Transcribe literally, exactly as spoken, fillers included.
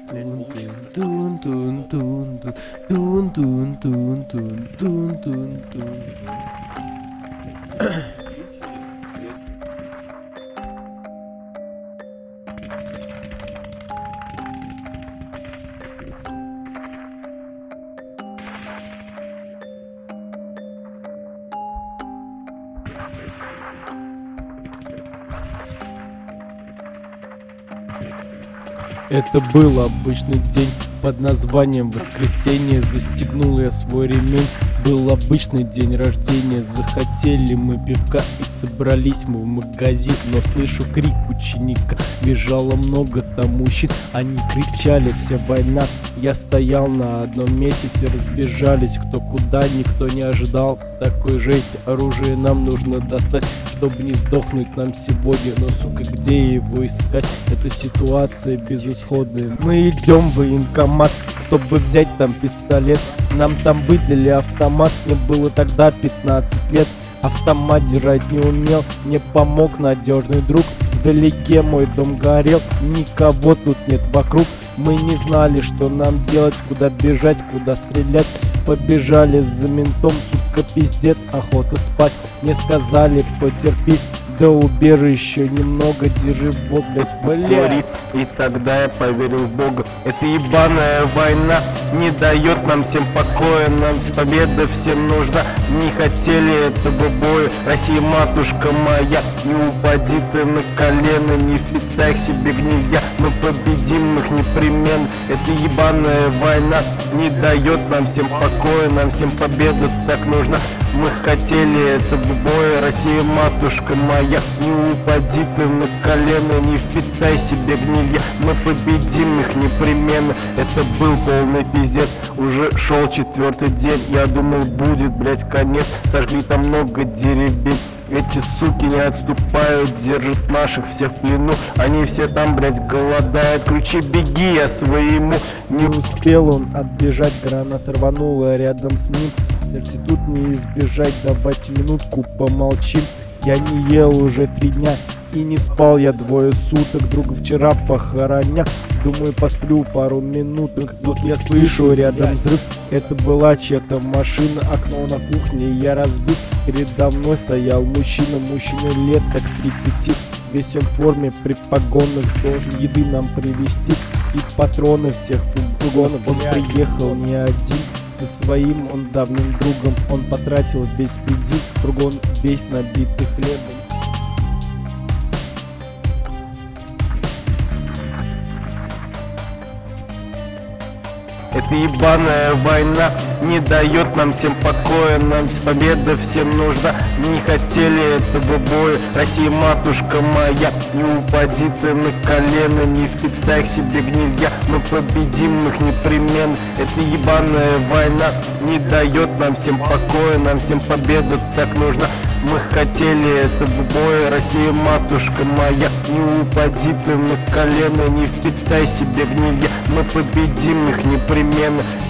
Тун тун тун тун тун тун тун тун тун тун. Это был обычный день под названием воскресенье. Застегнул я свой ремень. Был обычный день рождения. Захотели мы пивка и собрались мы в магазин. Но слышу крик ученика. Бежало много там мужчин. Они кричали: вся война. Я стоял на одном месте. Все разбежались кто куда. Никто не ожидал такой жести. Оружие нам нужно достать, чтобы не сдохнуть нам сегодня. Но, сука, где его искать? Эта ситуация безысходная. Мы идем в военкомат, чтобы взять там пистолет. Нам там выдали автомат. Мне было тогда пятнадцать лет. Автомат держать не умел. Мне помог надежный друг. Вдалеке мой дом горел. Никого тут нет вокруг. Мы не знали, что нам делать, куда бежать, куда стрелять. Побежали за ментом, сука, пиздец, охота спать. Мне сказали: потерпи, до убежища немного, держи, вот, блять, блядь. И тогда я поверил в Бога. Эта ебаная война не дает нам всем покоя. Нам победа всем нужна. Не хотели этого боя. Россия, матушка моя, не упади ты на колено, не впитай к себе гнилья. Мы победим их непременно. Эта ебаная война не дает нам всем покоя. Нам всем победа так нужна. Мы хотели этого боя. Россия, матушка моя, не упади ты на колено, не впитай себе гнилья. Мы победим их непременно. Это был полный пиздец. Уже шел четвертый день. Я думал, будет, блять, конец. Сожгли там много деревень. Эти суки не отступают, держат наших всех в плену. Они все там, блять, голодают. Ключи, беги, я своему. Не успел он отбежать, граната рванула рядом с ним. Если тут не избежать, давайте минутку помолчим. Я не ел уже три дня и не спал я двое суток. Друга вчера похороня. Думаю, посплю пару минуток. Тут я слышу рядом взрыв. Это была чья-то машина. Окно на кухне я разбил. Передо мной стоял мужчина. Мужчина лет так тридцати. Весь он в форме при погонах. Должен еды нам привезти и патроны в тех фургонах. Он приехал не один. Со своим он давним другом. Он потратил весь бензин. Фургон весь набитый хлебом. Эта ебаная война не дает нам всем покоя. Нам победа всем нужна. Не хотели этого боя. Россия, матушка моя, не упади ты на колено, не впитай к себе гнилья. Мы победим их непременно. Эта ебаная война не дает нам всем покоя. Нам всем победа так нужна. Мы хотели этого боя. Россия, матушка моя, не упади ты на колено, не впитай себе гнилья. Мы победим их непременно.